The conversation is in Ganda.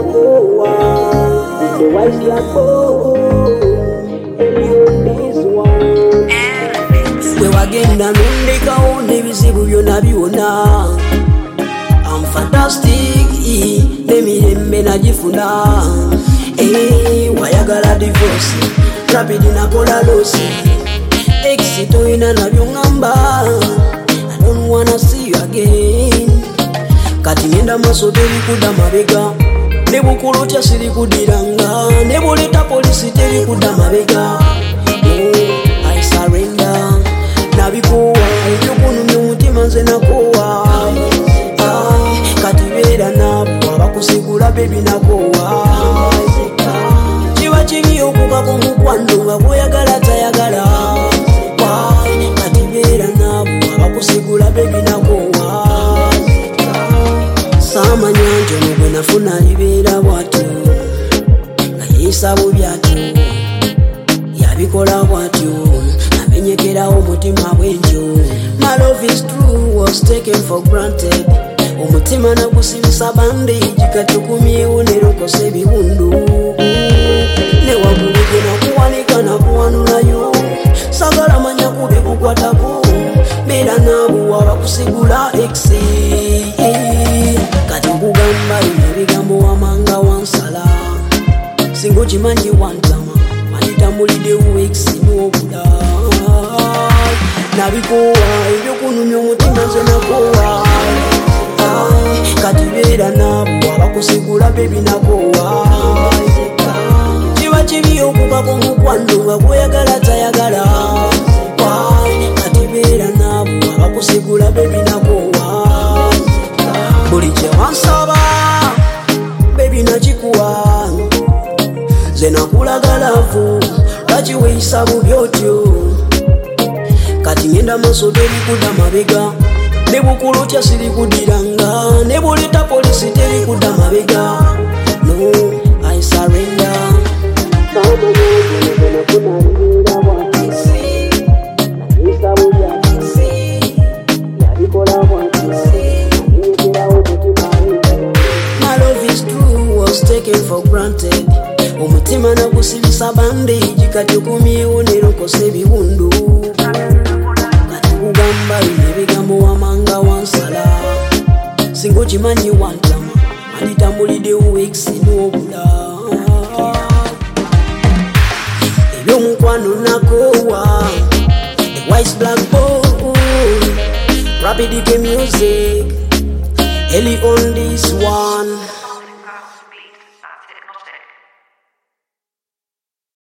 nakuwa the wise black boy on this one we wagenda nundekawo n'ebizibu byonna byonna I'm fantastic n'emirembe nagifuna wayagala divorce rapid nakola losi ex toyina nabyo ngamba I don't wanna see you again kati ngenda maso teri kudda mabega ne bukulutya siri kudiranga ne buleta polisi teri kudda mabega I surrender nabikuwa ekyokunumya omutima nze nakowa kati beera nabo abakusigula bebi nakowa kiba kibi okukako mukwano nga gwoyagala tayagala kati beera nabo abakusigula bebi nakowa samanya nti ono gwe nafuna libeera bwatyo nga yeesa bubi atyo yabikola bwatyo amenyekerawo omutima bwentyo my love is true was taken for granted omutima nagusibisa bandage kati okumyewo nerokosa ebiwundu newagulu gwe nakuwanika nakuwanulayo sagala manya kubikukwatako beera nabo abakusigula exe kati okugamba ebigambo wamanga wansala singa okimanyi wantama manitambuliddewo exe n'obula nabikowa ebyokunumya omutima nze nakowa kati beera nabo abakusigula bebi nakowa kiba kibi okukako mukwano nga gwoyagala tayagala kati beera nabo abakusigula bebi nakowa buli kyewansaba bebi nakikuwa nze nakulagalavu lwaki weeyisa bubi otyo kati ngenda maso teri kudda mabega ne bukulutya siri kudiranga ne buleta polisi teri kudda mabega no I surrender my love is true was taken for granted omutima nagusibisa bandage kati okumyewo nerokosa ebiwundu kugamba ebigambo wamanga wansala singa okimanyi wantama manitambuliddewo ex n'obula ebyomukwano nakowa the wise black boy rapid music Ellie on this one